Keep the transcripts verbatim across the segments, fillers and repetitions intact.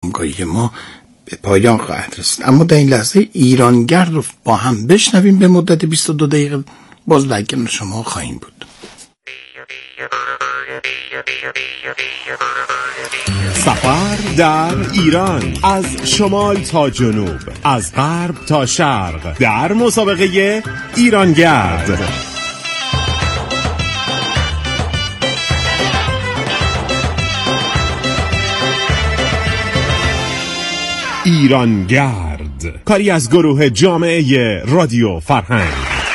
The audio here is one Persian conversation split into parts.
همکاری ما به پایان خواهد رسید. اما در این لحظه ایرانگرد رو با هم بشنویم به مدت بیست و دو دقیقه. باز در کنار شما خواهیم بود. سفر در ایران، از شمال تا جنوب، از غرب تا شرق، در مسابقه ایرانگرد. ایرانگرد، کاری از گروه جامعه رادیو فرهنگ.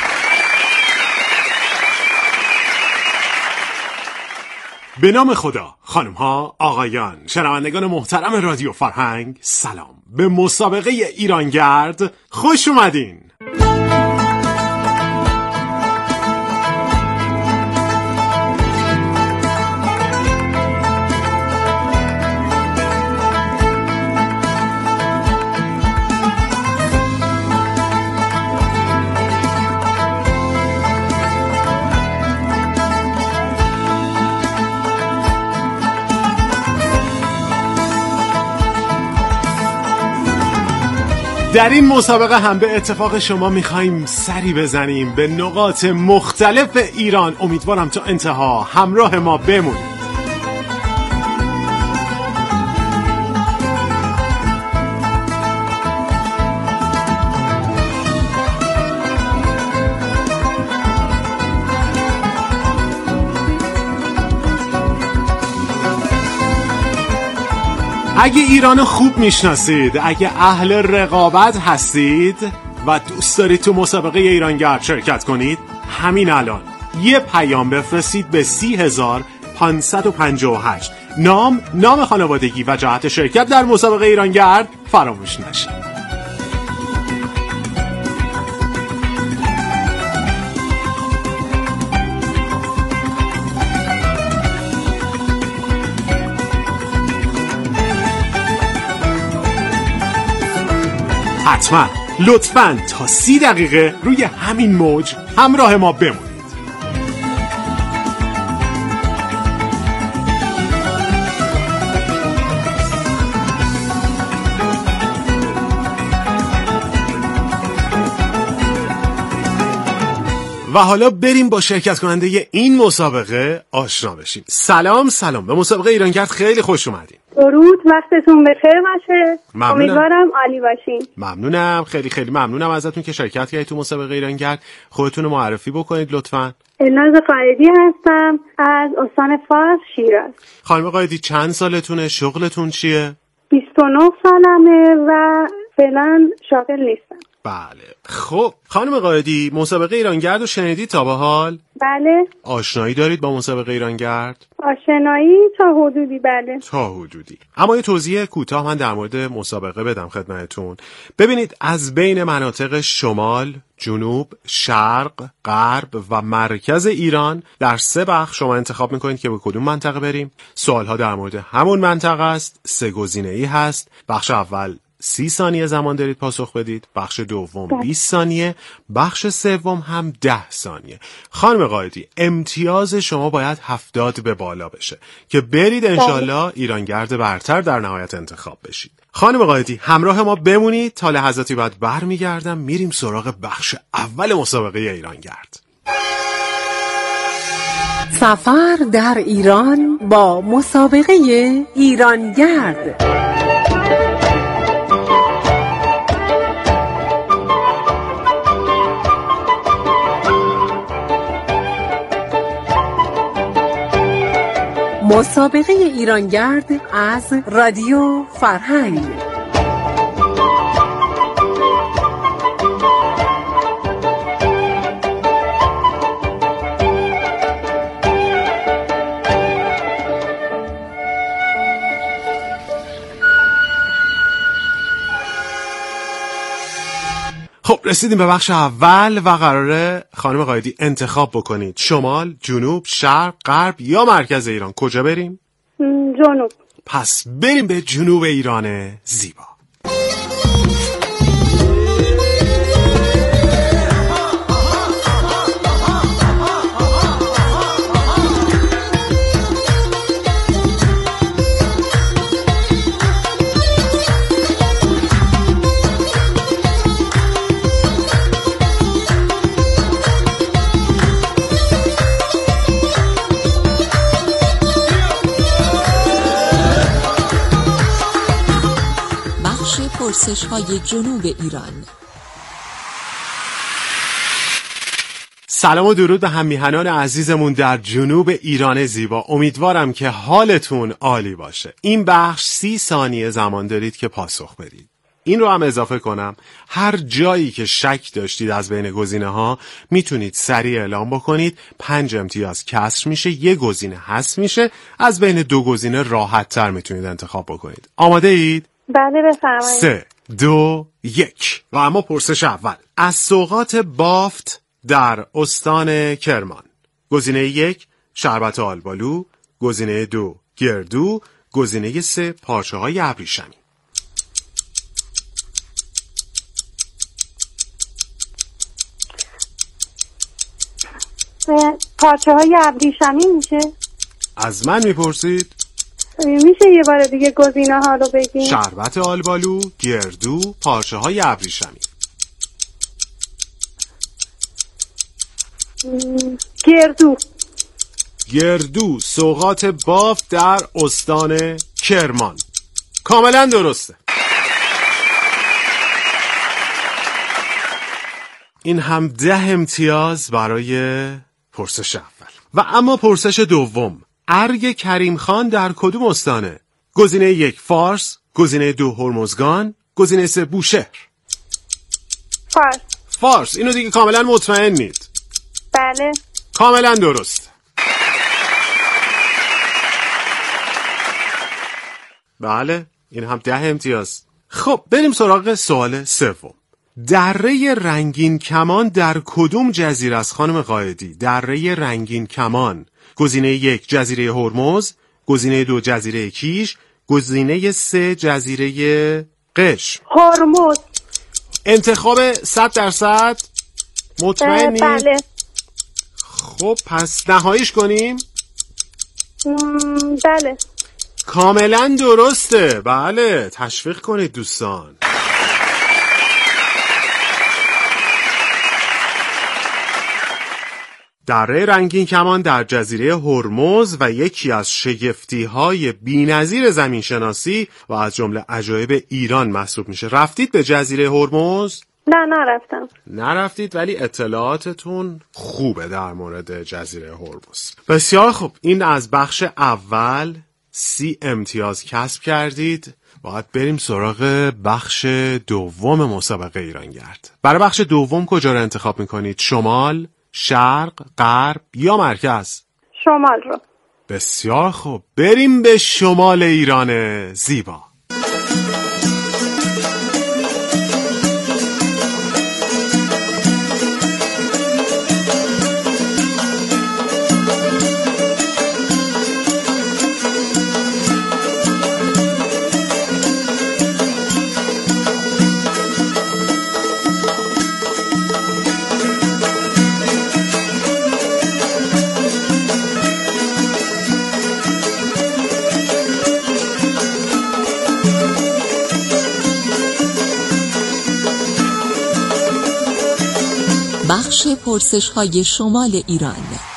به نام خدا، خانم ها، آقایان، شنوندگان محترم رادیو فرهنگ، سلام. به مسابقه ایرانگرد خوش اومدین. در این مسابقه هم به اتفاق شما میخواییم سری بزنیم به نقاط مختلف ایران. امیدوارم تا انتها همراه ما بمونید. اگه ایرانو خوب میشناسید، اگه اهل رقابت هستید و دوست دارید تو مسابقه ایرانگرد شرکت کنید، همین الان یه پیام بفرستید به سی هزار پانصد و پنجاه و هشت. نام، نام خانوادگی و جهت شرکت در مسابقه ایرانگرد فراموش نشه. حتما لطفاً تا سی دقیقه روی همین موج همراه ما بمونید. و حالا بریم با شرکت کننده این مسابقه آشنا بشیم. سلام سلام، به مسابقه ایرانگرد خیلی خوش اومدین. درود، وقتتون بخیر باشه. ممنونم. امیدوارم عالی باشین. ممنونم، خیلی خیلی ممنونم ازتون که شرکت کردید تو مسابقه ایرانگرد. خودتون رو معرفی بکنید لطفاً. الناز قائدی هستم از استان فارس، شیراز. خانم قائدی چند سالتونه؟ شغلتون چیه؟ بیست و نه سالمه و فعلا شاغل نیستم. بله. خب خانم قائدی، مسابقه ایرانگرد رو شنیدید تا به حال؟ بله. آشنایی دارید با مسابقه ایرانگرد؟ آشنایی تا حدودی، بله. تا حدودی. اما یه توضیح کوتاه من در مورد مسابقه بدم خدمتتون. ببینید، از بین مناطق شمال، جنوب، شرق، غرب و مرکز ایران در سه بخش شما انتخاب میکنید که به کدوم منطقه بریم. سوالها در مورد همون منطقه است. سه گزینه‌ای هست. بخش اول سی ثانیه زمان دارید پاسخ بدید، بخش دوم بیست ثانیه، بخش سوم هم ده ثانیه. خانم قائدی، امتیاز شما باید هفتاد به بالا بشه که برید انشالله ایرانگرد برتر در نهایت انتخاب بشید. خانم قائدی، همراه ما بمونید تا لحظاتی بعد برمیگردم میریم سراغ بخش اول مسابقه ایرانگرد. سفر در ایران با مسابقه ایرانگرد. مسابقه ایرانگرد از رادیو فرهنگ. خب رسیدیم به بخش اول و قراره خانم قائدی انتخاب بکنید. شمال، جنوب، شرق، غرب یا مرکز ایران. کجا بریم؟ جنوب. پس بریم به جنوب ایران زیبا. پرسش‌های جنوب ایران. سلام و درود به هم میهنان عزیزمون در جنوب ایران زیبا. امیدوارم که حالتون عالی باشه. این بخش سی ثانیه زمان دارید که پاسخ بدید. این رو هم اضافه کنم، هر جایی که شک داشتید از بین گزینه ها میتونید سریع اعلام بکنید. پنج امتیاز کسر میشه، یه گزینه حذف میشه، از بین دو گزینه راحت تر میتونید انتخاب بکنید. آماده اید؟ بله بفرمایید. سه دو یک. و اما پرسش اول، از سوغات بافت در استان کرمان. گزینه یک شربت آلبالو، گزینه دو گردو، گزینه سه پارچه های ابریشمی. پارچه های ابریشمی میشه؟ از من میپرسید؟ میشه یه بار دیگه گزینه ها رو بگین؟ شربت آلبالو، گردو، پارچه های ابریشمی. گردو. گردو سوغات بافت در استان کرمان. کاملا درسته. این هم ده امتیاز برای پرسش اول. و اما پرسش دوم، ارگ کریم خان در کدوم استانه؟ گزینه یک فارس، گزینه دو هرمزگان، گزینه سه بوشهر. فارس. فارس. اینو دیگه کاملا مطمئنید؟ بله. کاملا درست. بله، این هم ده امتیاز. خب بریم سراغ سوال سوم. دره رنگین کمان در کدوم جزیره است خانم قائدی؟ دره رنگین کمان. گزینه یک جزیره هرمز، گزینه دو جزیره کیش، گزینه سه جزیره قشم. هرمز. انتخاب صد درصد مطمئنی؟ بله. خب پس نهاییش کنیم؟ بله. کاملا درسته. بله، تشویق کنید دوستان. دره رنگین کمان در جزیره هرمز و یکی از شگفتی‌های بی‌نظیر زمینشناسی و از جمله عجایب ایران محسوب میشه. رفتید به جزیره هرمز؟ نه نرفتم. نرفتید، ولی اطلاعاتتون خوبه در مورد جزیره هرمز. بسیار خوب. این از بخش اول سی امتیاز کسب کردید. باید بریم سراغ بخش دوم مسابقه ایرانگرد. برای بخش دوم کجا رو انتخاب میکنید؟ شمال، شرق، غرب یا مرکز؟ شمال رو. بسیار خوب. بریم به شمال ایران زیبا. بخش پرسش‌های شمال ایران.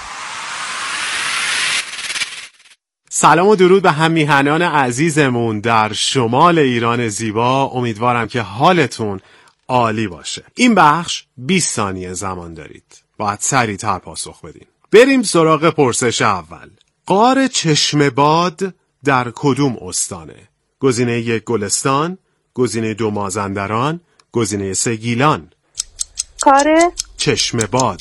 سلام و درود به هم میهنان عزیزمون در شمال ایران زیبا. امیدوارم که حالتون عالی باشه. این بخش بیست ثانیه زمان دارید. باید سریع‌تر پاسخ بدین. بریم سراغ پرسش اول. غار چشمه باد در کدوم استانه؟ گزینه یک گلستان، گزینه دو مازندران، گزینه سه گیلان. کاره چشمه باد.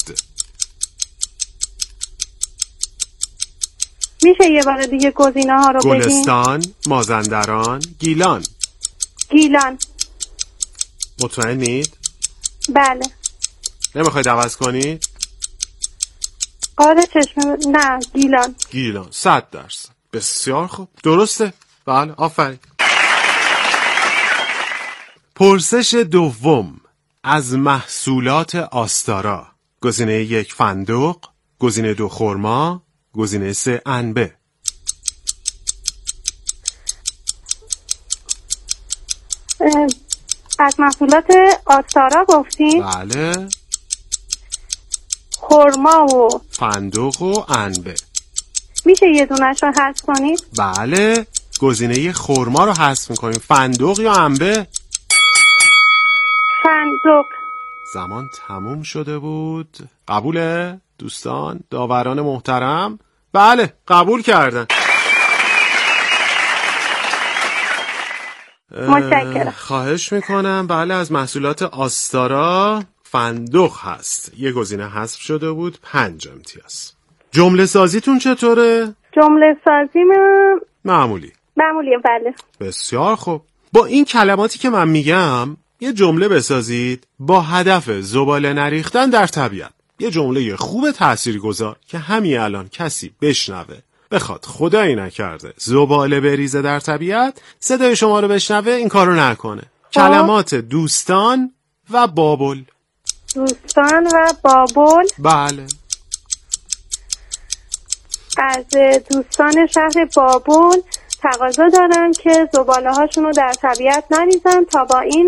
میشه یه بار دیگه گزینه ها رو بگین؟ گلستان، مازندران، گیلان. گیلان. مطمئنید؟ بله. نمیخواید عوض کنید؟ قاره چشمه نه گیلان. گیلان. صد درصد. بسیار خوب. درسته؟ بله، آفرین. پرسش دوم، از محصولات آستارا. گزینه یک فندق، گزینه دو خرما، گزینه سه انبه. از محصولات آستارا گفتیم؟ بله. خرما و فندق و انبه. میشه یه دونش رو حذف کنید؟ بله. گزینه خرما رو حذف میکنیم. فندق یا انبه؟ ذوق. زمان تموم شده بود. قبوله دوستان داوران محترم؟ بله قبول کردن. متشکرم. خواهش میکنم. بله از محصولات آستارا فندق هست. یه گزینه حذف شده بود. پنج امتیاز. جمله سازیتون چطوره؟ جمله سازیم معمولی. معمولیه بله. بسیار خوب. با این کلماتی که من میگم یه جمله بسازید با هدف زباله نریختن در طبیعت. یه جمله خوب تاثیرگذار که همین الان کسی بشنوه بخواد خدایی نکرده زباله بریزه در طبیعت، صدای شما رو بشنوه این کارو نکنه. کلمات دوستان و بابل. دوستان و بابل. بله. از دوستان شهر بابل تقاضا دارن که زباله هاشون رو در طبیعت نریزن تا با این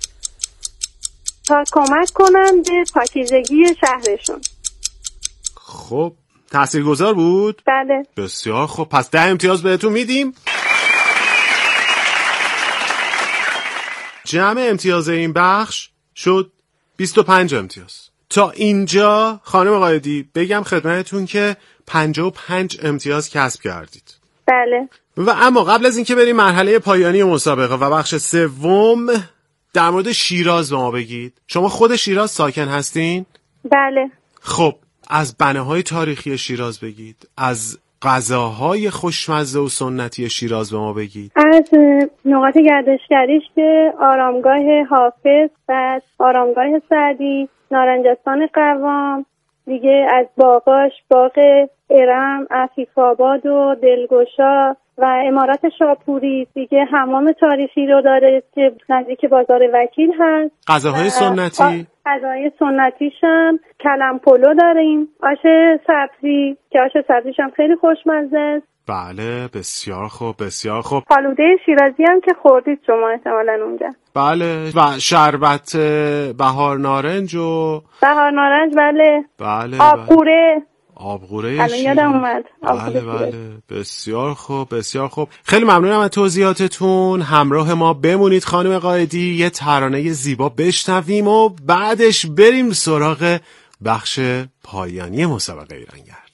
تا کمک کنن به پاکیزگی شهرشون. خب تاثیرگذار بود؟ بله. بسیار خب پس ده امتیاز بهتون میدیم. جمع امتیاز این بخش شد بیست و پنج امتیاز. تا اینجا خانم قائدی بگم خدمتتون که پنجاه و پنج امتیاز کسب کردید. بله. و اما قبل از اینکه بریم مرحله پایانی مسابقه و بخش سوم، در مورد شیراز به ما بگید. شما خود شیراز ساکن هستین؟ بله. خب از بناهای تاریخی شیراز بگید. از غذاهای خوشمزه و سنتی شیراز به ما بگید. از نقاط گردشگریش که آرامگاه حافظ و آرامگاه سعدی، نارنجستان قوام، دیگه از باغاش باغ ارم، عفیف‌آباد و دلگشا و امارات شاپوری، دیگه حمام تاریخی رو داره که نزدیک بازار وکیل هست. غذاهای سنتی؟ غذاهای سنتیش هم کلم پلو داریم، آش سبزی که آش سبزیش هم خیلی خوشمزه است. بله بسیار خوب بسیار خوب. فالوده شیرازی هم که خوردید شما احتمالاً اونجا. بله و شربت بهار نارنج و بهار نارنج. بله. بله. آبقوره. آبقوره الان یادم اومد. بله بله بسیار خوب بسیار خوب. خیلی ممنونم از توضیحاتتون. همراه ما بمونید خانم قائدی، یه ترانه زیبا بشنویم و بعدش بریم سراغ بخش پایانی مسابقه ایرانگرد.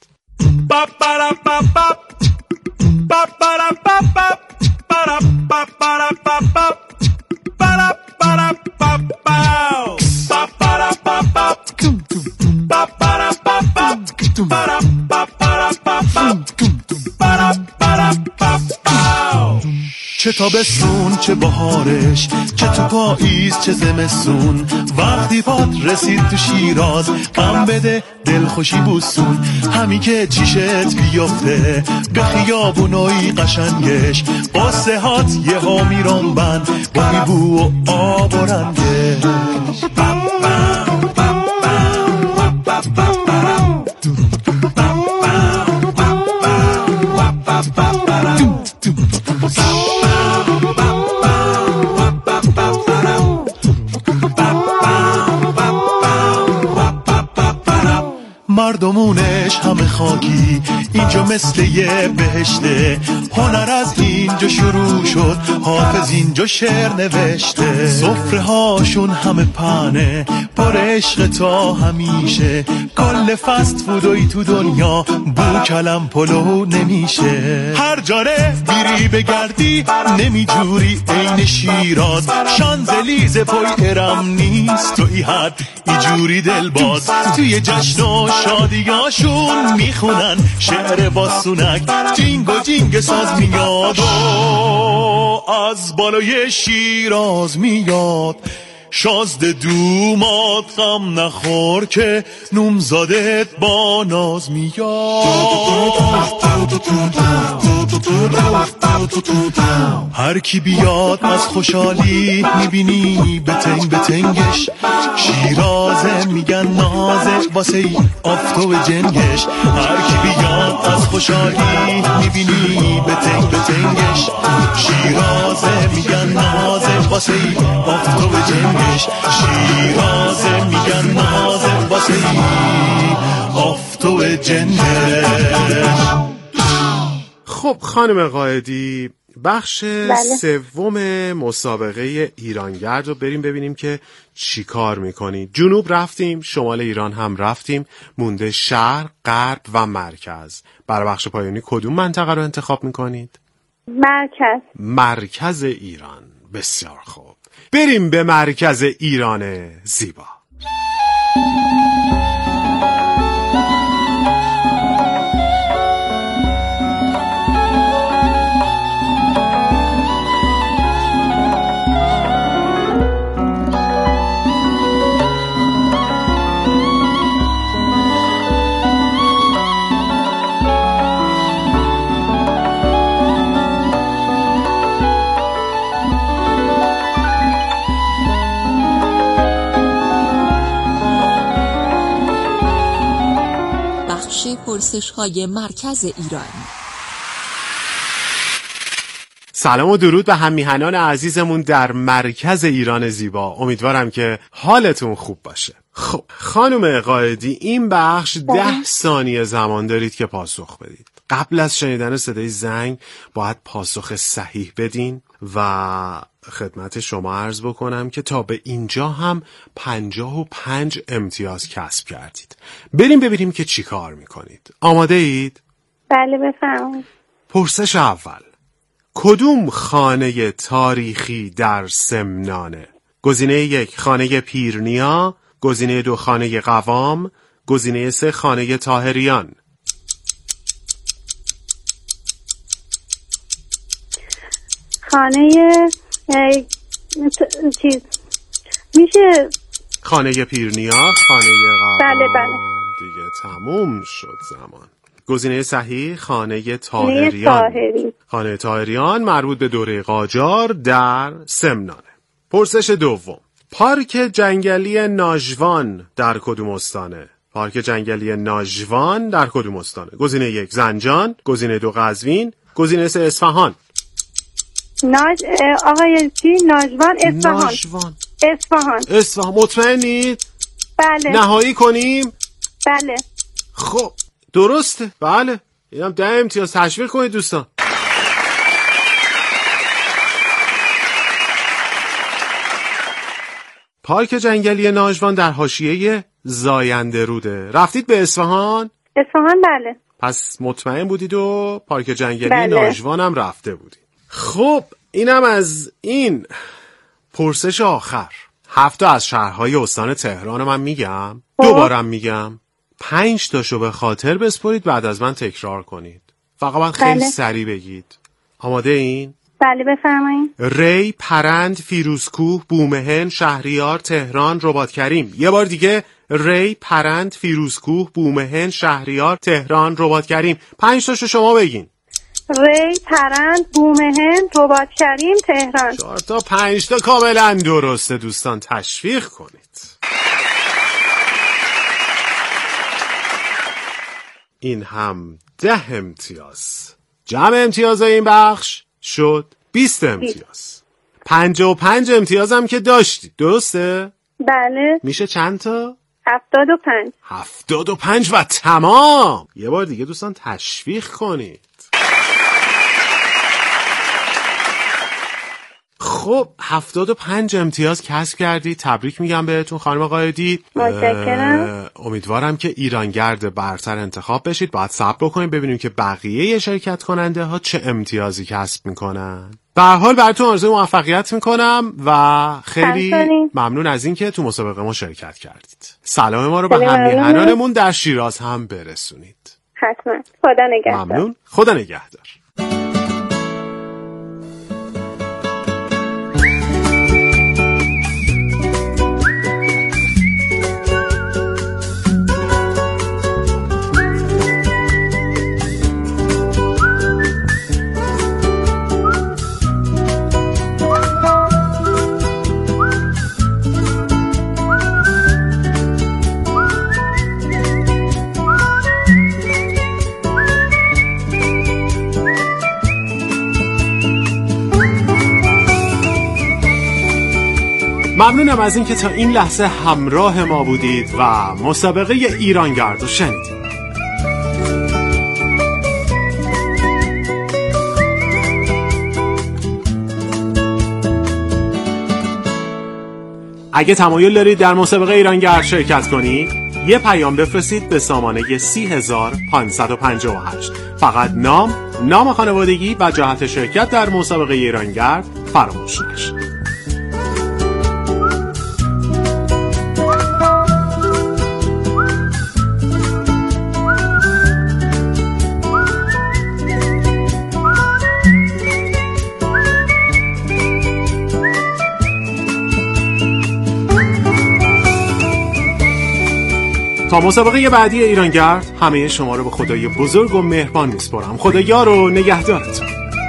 چه تابستون چه بهارش، چه تو پاییز چه زمستون، وقتی پات رسید تو شیراز غم بده دلخوشی بوسون. همی که چیشت بیفته به خیابونای قشنگش، قصه هات یه ها میرون بند با میبو و آب و رنگش. مردمونش همه خاکی، اینجا مثل یه بهشته. هنر از اینجا شروع شد، حافظ اینجا شعر نوشته. سفره هاشون همه پنه پر عشق تا همیشه. کل فست فودوی تو دنیا بو کلم پلو نمیشه. هر جاره بیری بگردی نمیجوری عین شیراز. شانزلیز پای ارم نیست تو ای حد ای جوری دل باز. توی جشن و شادیاشون میخونن شعر باسونک، جینگ و جینگ ساز میاد و از بالای شیراز میاد. شازده دومات غم نخور که نومزادت با ناز میاد. هر کی بیاد از خوشحالی میبینی بتنگ بتنگش. شیرازه میگن نازه واسه ای آفتو جنگش. هر کی بیاد از خوشحالی میبینی بتنگ بتنگش. شیرازه میگن نازه واسه ای آفتو جنگش. شیرازه میگن نازه واسه ای آفتو جنگش. خب خانم قائدی بخش بله. سوم مسابقه ایرانگرد رو بریم ببینیم که چی کار میکنید. جنوب رفتیم، شمال ایران هم رفتیم، مونده شرق، غرب و مرکز. برای بخش پایانی کدوم منطقه رو انتخاب میکنید؟ مرکز. مرکز ایران. بسیار خوب، بریم به مرکز ایران زیبا. پرسش‌های مرکز ایران. سلام و درود به هم میهنان عزیزمون در مرکز ایران زیبا. امیدوارم که حالتون خوب باشه. خب خانم قائدی، این بخش ده ثانیه زمان دارید که پاسخ بدید. قبل از شنیدن صدای زنگ باید پاسخ صحیح بدین و خدمت شما عرض بکنم که تا به اینجا هم پنجاه و پنج امتیاز کسب کردید. بریم ببینیم که چی کار میکنید. آماده اید؟ بله بفرمایید. پرسش اول: کدوم خانه تاریخی در سمنانه؟ گزینه یک خانه پیرنیا، گزینه دو خانه قوام، گزینه سه خانه طاهریان. خانه چیز میشه خانه پیرنیا، خانه قوام. بله بله. دیگه تموم شد زمان. گزینه صحیح خانه طاهریان. خانه طاهریان مربوط به دوره قاجار در سمنانه. پرسش دوم: پارک جنگلی ناژوان در کدوم استانه؟ پارک جنگلی ناژوان در کدوم استانه؟ گزینه یک زنجان، گزینه دو قزوین، گزینه سه اصفهان. ناج آقای چی؟ ناژوان اصفهان. ناژوان اصفهان. اصفهان. مطمئنید؟ بله. نهایی کنیم؟ بله. خب درسته. بله. اینم ده امتیاز. تشویق کنید دوستان. پارک جنگلی ناژوان در حاشیه زاینده روده. رفتید به اصفهان؟ اصفهان بله. پس مطمئن بودید و پارک جنگلی بله. ناژوان هم رفته بودید. خب اینم از این. پرسش آخر: هفته از شهرهای استان تهران من میگم، دوبارم میگم، پنج تاشو به خاطر بسپرید، بعد از من تکرار کنید. فقط باید خیلی بله. سریع بگید. آماده این؟ بله بفرمایید. ری، پرند، فیروزکوه، بومهن، شهریار، تهران، رباط کریم. یه بار دیگه: ری، پرند، فیروزکوه، بومهن، شهریار، تهران، رباط کریم. پنج تاشو شما بگین. ری، پرند، بومهن، رباط کریم، تهران. چهار تا پنج تا کاملا درسته دوستان. تشویق کنید. این هم ده امتیاز. جمع امتیازهای این بخش شد بیست امتیاز. پنجاه و پنج امتیاز هم که داشتید. درسته؟ بله. میشه چند تا؟ هفتاد و پنج. هفتاد و پنج و تمام. یه بار دیگه دوستان تشویق کنید. خب هفتاد و پنج امتیاز کسب کردی. تبریک میگم بهتون خانم قائدی. متشکرم. امیدوارم که ایرانگرد برتر انتخاب بشید. باید صبر بکنیم ببینیم که بقیه شرکت کننده ها چه امتیازی کسب میکنن. به هر حال براتون آرزوی موفقیت میکنم و خیلی ممنون از این که تو مسابقه ما شرکت کردید. سلام ما رو به هم‌میهنانمون در شیراز هم برسونید. حتما. خدا نگهدار. ممنون. خدا نگهدار. ممنونم از این که تا این لحظه همراه ما بودید و مسابقه ایرانگرد رو شنیدید. اگه تمایل دارید در مسابقه ایرانگرد شرکت کنید، یه پیام بفرستید به سامانه سی هزار و پانصد و پنجاه و هشت. فقط نام، نام خانوادگی و جهت شرکت در مسابقه ایرانگرد فراموش نشه. تا مسابقه بعدی ایرانگرد همه شما رو به خدای بزرگ و مهربان میسپارم. خدا یار و نگهدارتون.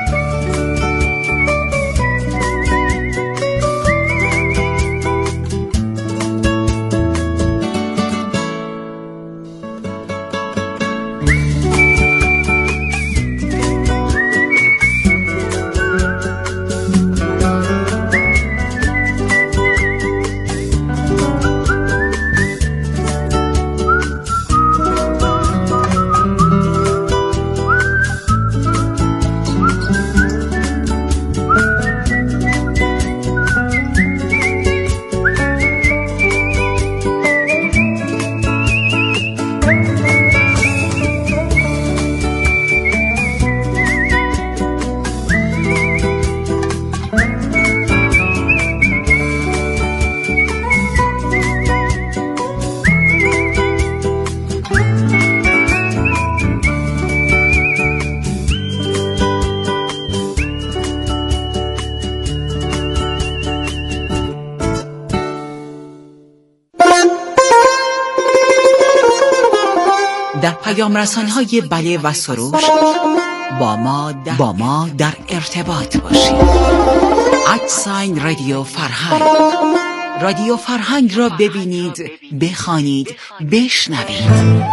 در پیام رسان‌های بله و سروش با ما در, با ما در ارتباط باشید. ادساین رادیو فرهنگ. رادیو فرهنگ را ببینید، بخوانید، بشنوید.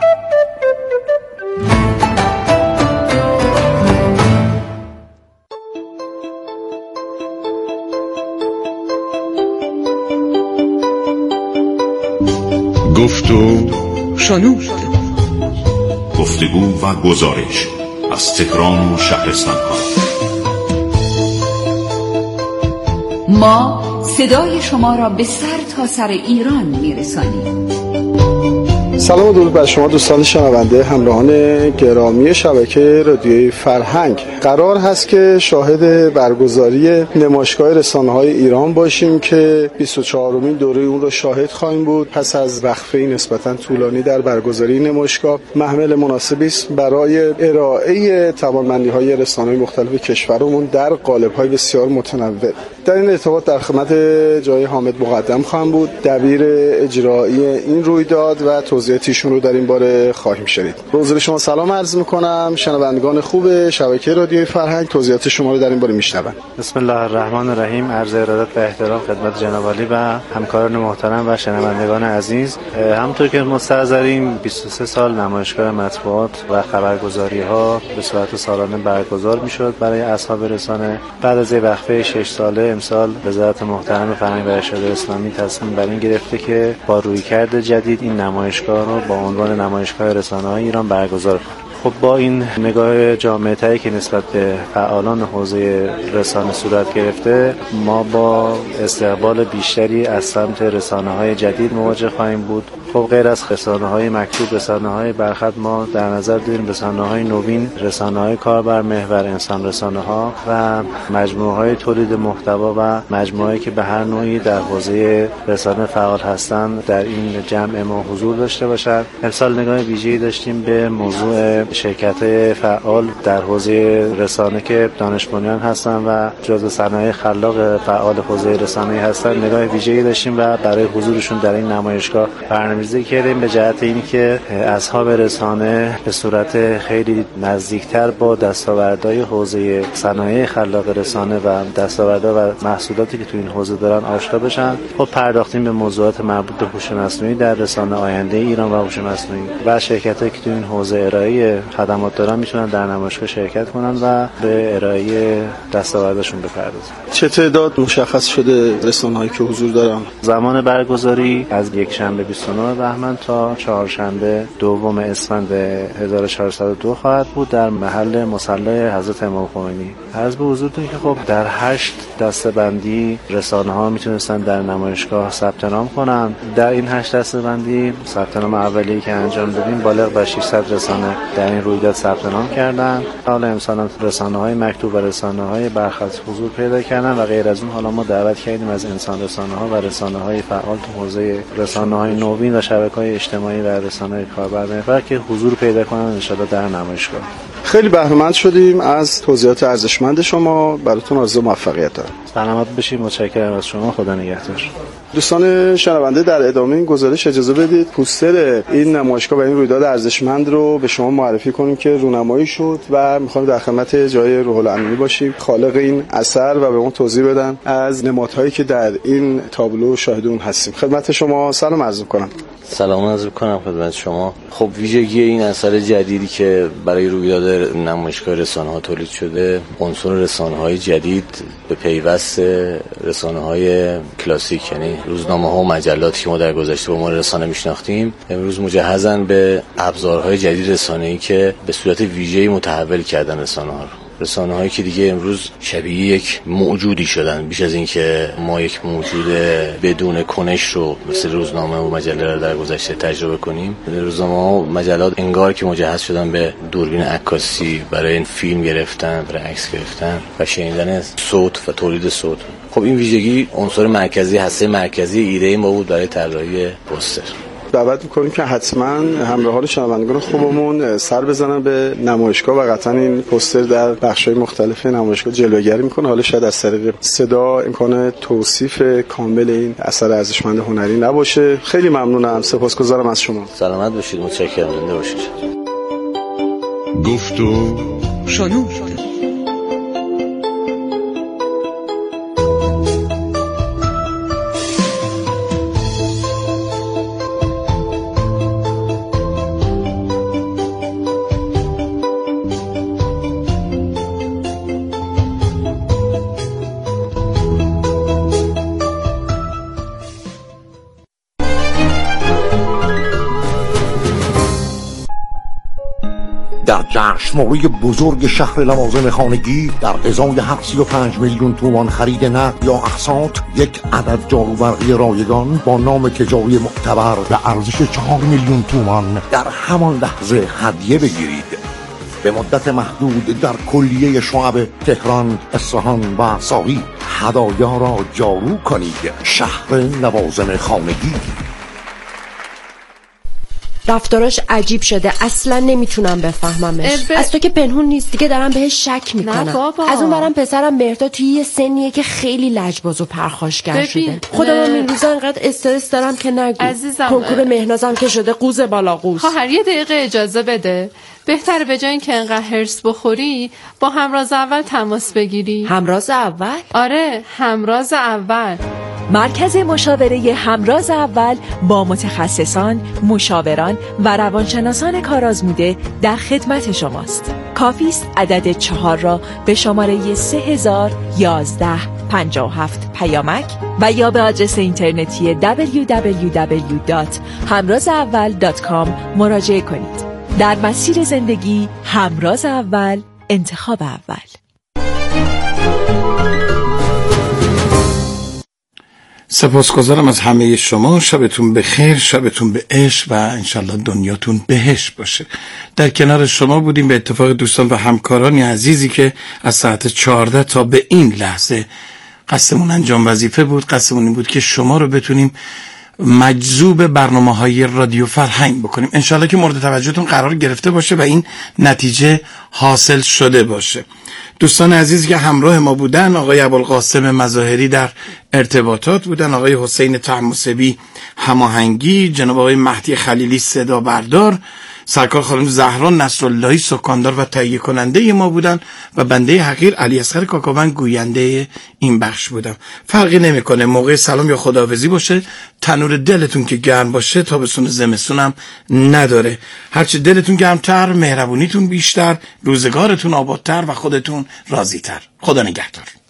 گفتو شنود. گفتگو و گزارش از تهران و شهرستان ها. ما صدای شما را به سر تا سر ایران میرسانیم. سلام و درود بر شما دوستان شنونده همراهان گرامی شبکه رادیوی فرهنگ. قرار هست که شاهد برگزاری نمایشگاه رسانه‌های ایران باشیم که بیست و چهارمین دوره اون رو شاهد خواهیم بود. پس از وقفه نسبتاً طولانی در برگزاری نمایشگاه، محمل مناسبی است برای ارائه توانمندی‌های رسانه‌های مختلف کشورمون در قالب‌های بسیار متنوع. در این ارتباط در خدمت جای حامد مقدم خواهم بود، دبیر اجرایی این رویداد، و توضیحاتشون رو در این باره خواهیم شنید. به حضور شما سلام عرض می‌کنم. شنوندگان خوب شبکه رادیوی فرهنگ توضیحات شما رو در این باره میشنون. بسم الله الرحمن الرحیم. عرض ارادت و احترام خدمت جناب عالی و همکاران محترم و شنوندگان عزیز. همونطور که مستحضریم بیست و سه سال نمایشگاه مطبوعات و خبرگزاری‌ها به صورت سالانه برگزار می‌شد برای اصحاب رسانه. بعد از وقفه شش ساله امسال وزارت محترم فرهنگ و ارشاد اسلامی تصمیم بر این گرفته که با رویکرد جدید این نمایشگاه رو با عنوان نمایشگاه رسانه‌های ایران برگزار کنه. خب با این نگاه جامع‌تری که نسبت به فعالان حوزه رسانه صورت گرفته، ما با استقبال بیشتری از سمت رسانه‌های جدید مواجه خواهیم بود. خب غیر از رسانه‌های مکتوب، رسانه‌های برخط ما در نظر داریم رسانه‌های نوین، رسانه‌های کاربر محور انسان رسانه‌ها و مجموعه‌های تولید محتوا و مجموعه‌ای که به هر نوعی در حوزه رسانه فعال هستند در این جمع ما حضور داشته باشند. امسال نگاه ویژه‌ای داشتیم به موضوع شرکت‌های فعال در حوزه رسانه که دانش بنیان هستند و جزو صنایع خلاق فعال حوزه رسانه هستند. نگاه ویژه‌ای داشتیم و برای حضورشون در این نمایشگاه برنامه‌ریزی کردیم به جهت اینکه اصحاب رسانه به صورت خیلی نزدیکتر با دستاوردهای حوزه صنایع خلاق رسانه و دستاوردها و محصولاتی که تو این حوزه دارن آشنا بشن. خب پرداختیم به موضوعات مربوط به هوش مصنوعی در رسانه آینده ایران و هوش مصنوعی و شرکتایی که تو این حوزه ارائه خدمات دارن میتونن در نمایشگاه شرکت کنن و به ارائه دستاوردشون بپردازن. چه تعداد مشخص شده رسانه‌هایی که حضور دارن؟ زمان برگزاری از یک شنبه بیست و نه بهمن تا چهارشنبه دوم اسفند هزار و چهارصد و دو خواهد بود در محل مصلی حضرت امام خمینی. عرض به حضورتون که خب در هشت دسته‌بندی رسانه‌ها میتونستن در نمایشگاه ثبت نام کنن. در این هشت دسته‌بندی ثبت نام اولیه‌ای که انجام دادیم بالغ بر ششصد رسانه در این رویداد ثبت نام کردن. حالا امسال رسانه‌های مکتوب و رسانه‌های برخط حضور پیدا کردن و غیر از اون حالا ما دعوت کردیم از انسان رسانه‌ها و رسانه‌های فعال تو حوزه رسانه‌های نوین و شبکه‌های اجتماعی و رسانه‌های کاربرمحور که حضور پیدا کنن ان شاءالله در نمایشگاه. خیلی بهره‌مند شدیم از توضیحات ارزشمند شما. براتون آرزوی موفقیت دارم. سلامت باشید. متشکرم از شما. خدا نگهدار. دوستان شنونده، در ادامه این گزارش اجازه بدید پوستر این نمایشگاه و این رویداد ارزشمند رو به شما معرفی کنیم که رونمایی شد و می‌خوایم در خدمت جای روح الامینی باشیم، خالق این اثر، و به ما توضیح بدن از نمادهایی که در این تابلو شاهد اون هستیم. خدمت شما سلام عرض می‌کنم. سلام عرض می‌کنم خدمت شما. خب ویژگی این اثر جدیدی که برای رویداد نمایشگاه رسانه‌ها تولید شده، عنصر رسانه‌های جدید به پیوست رسانه‌های کلاسیک، یعنی روزنامه‌ها و مجلاتی که ما در گذشته به عنوان رسانه میشناختیم، امروز مجهزن به ابزارهای جدید رسانه‌ای که به صورت ویژه‌ای متحول کردن رسانه‌ها رو. رسانه‌هایی که دیگه امروز شبیه یک موجودی شدن، بیش از این که ما یک موجود بدون کنش رو مثل روزنامه و مجله رو در گذشته تجربه کنیم. روزنامه‌ها و مجلات انگار که مجهز شدن به دوربین عکاسی برای این فیلم گرفتن، برای عکس گرفتن و شنیدن صوت و تولید صوت. خب این ویژگی عنصر مرکزی، هسته مرکزی ایده ما بود برای طراحی پوستر. دعوت میکنیم که حتما همراهان شنوندگان خوبمون سر بزنن به نمایشگاه و قطعا این پوستر در بخش‌های مختلف نمایشگاه جلوگیری میکنه. حالا شاید از طریق صدا امکان توصیف کامل این اثر ارزشمند هنری نباشه. خیلی ممنونم، سپاسگزارم از شما. سلامت باشید. متشکرم. زنده باشید. گفتو شنود. در جشنواره بزرگ شهر لوازم خانگی در ازای هر سی و پنج میلیون تومان خرید نقد یا اقساط یک عدد جاروبرقی رایگان با نام تجاری معتبر به ارزش چهار میلیون تومان در همان لحظه هدیه بگیرید. به مدت محدود در کلیه شعب تهران، اصفهان و ساقی هدایا را جارو کنید. شهر لوازم خانگی. رفتاراش عجیب شده، اصلا نمیتونم بفهممش. ب... از تو که پنهون نیست دیگه، دارم بهش شک میکنم. از اون برم پسرم مهرداد توی یه سنیه که خیلی لجباز و پرخاشگر شده. خودم هم این روزا انقدر استرس دارم که نگو. عزیزم کنکور مهنازم که شده قوز بالا قوز. خواهر یه دقیقه اجازه بده. بهتره به جای اینکه انقدر هرس بخوری با همراز اول تماس بگیری. همراز اول؟ آره، همراز اول. مرکز مشاوره همراز اول با متخصصان، مشاوران و روانشناسان کارآزموده در خدمت شماست. کافی است عدد چهار را به شماره سه هزار یازده پنجاه و هفت پیامک و یا به آدرس اینترنتی دبلیو دبلیو دبلیو دات همراز اول دات کام مراجعه کنید. در مسیر زندگی همراز اول، انتخاب اول. سپاسگزارم از همه شما. شبتون بخیر، شبتون به عشق و انشالله دنیاتون بهشت باشه. در کنار شما بودیم به اتفاق دوستان و همکارانی عزیزی که از ساعت چهارده تا به این لحظه قصدمون انجام وظیفه بود. قصدمون این بود که شما رو بتونیم مجذوب برنامه‌های رادیو فرهنگ بکنیم. انشالله که مورد توجهتون قرار گرفته باشه و این نتیجه حاصل شده باشه. دوستان عزیزی که همراه ما بودن، آقای ابوالقاسم مظاهری در ارتباطات بودن، آقای حسین طهماسبی هماهنگی، جناب آقای مهدی خلیلی صدا بردار، سرکار خانم زهرا نصراللهی سکاندار و تهیه کننده ما بودن و بنده حقیر علی اصغر کاکاوند گوینده این بخش بودم. فرقی نمیکنه موقع سلام یا خداحافظی باشه، تنور دلتون که گرم باشه تابستون زمستون هم نداره. هرچی دلتون گرمتر، مهربونیتون بیشتر، روزگارتون آبادتر و خودتون راضیتر. خدا نگهدار.